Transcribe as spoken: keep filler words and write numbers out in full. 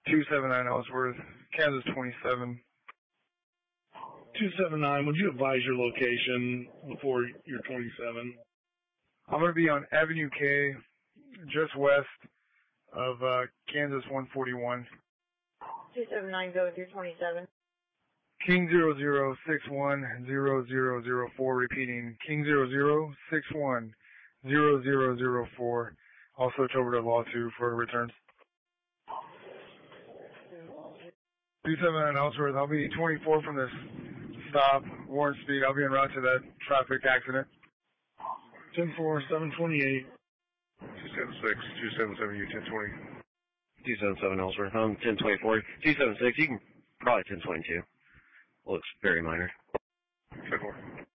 two seven nine Ellsworth, Kansas twenty-seven. two seven nine, would you advise your location before your twenty-seven? I'm going to be on Avenue K, just west of uh, Kansas one forty-one. two seven nine, go with your twenty-seven. King zero zero six one zero zero zero four, repeating, King zero zero six one zero zero zero four. I'll switch over to Law two for returns. two seven nine Ellsworth, I'll be twenty-four from this stop, warrant speed. I'll be en route to that traffic accident. ten four, seven twenty-eight. two seven six, two seven seven, U ten twenty. two seven seven Ellsworth, I'm ten twenty-four. two seven six, you can probably ten twenty-two. Looks very minor. ten four.